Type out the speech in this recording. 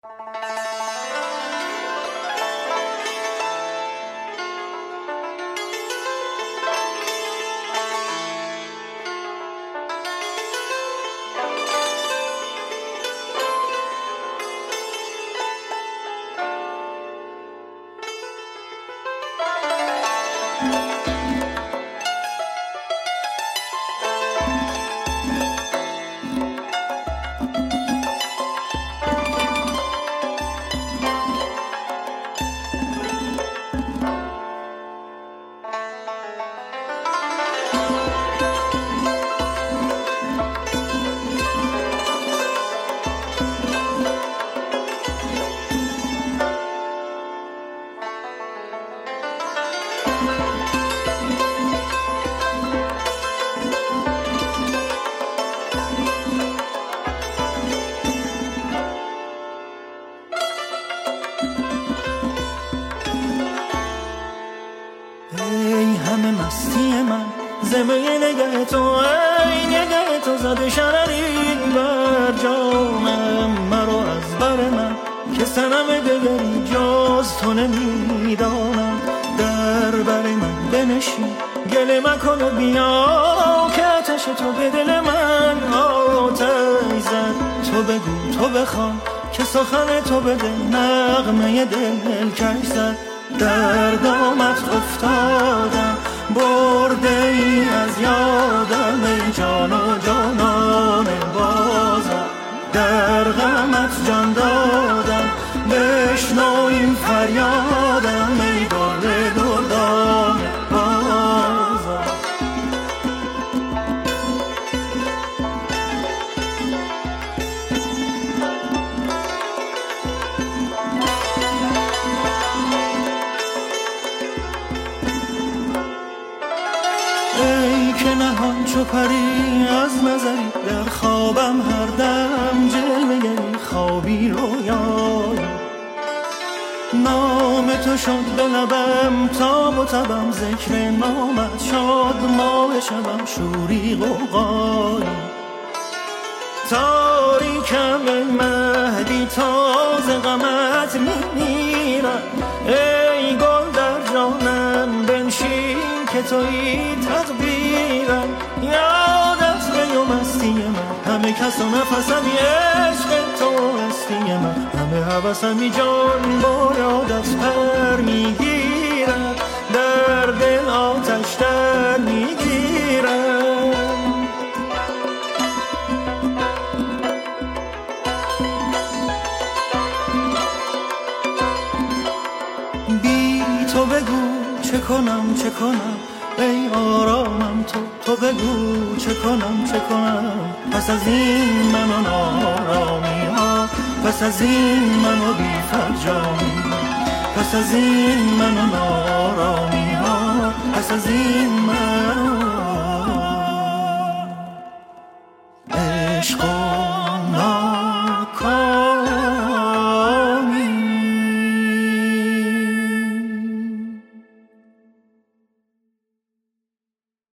ای همه مستی من زمه نگه تو، ای نگه تو زده شرری بر جانم مرا از بر من، که سنم دگری جز تو نمیدانم. در بر من بنشین گل مکن و بیا، که آتش تو به دل من آتش زد. تو بگو تو بخوان که سخن تو به دل نغمه دل کش زد. در دامت افتادم برده ای از یادم، ای جان و جانان بازم. در غمت جان دادم بشنو این فریادم، ای گل دردان بازم. ای که نهان چو پری از نظری، در خوابم هر دم جلوه گری خوابی رویایی. نام تو شد به لبم تاب و تبم، ذکر نامت شد ماه شبم شوری غوغایی. تاریکم ای مهدی تازه غمت میمیرم، ای گل در جانم بنشین که تویی تقدیرم. یادت می و مستی من، همه کس و نفسمی عشق تو هستی من. همه حوثمی جان با یادت پر میگیرم، در دل آتش در میگیرم. بی تو بگو چه کنم چه کنم، ای آرامم تو بگو چه کنم چه کنم. پس از این من و نارامی ها، پس از این من و بی فرجامی ها، پس از این من و نارامی ها، پس از این من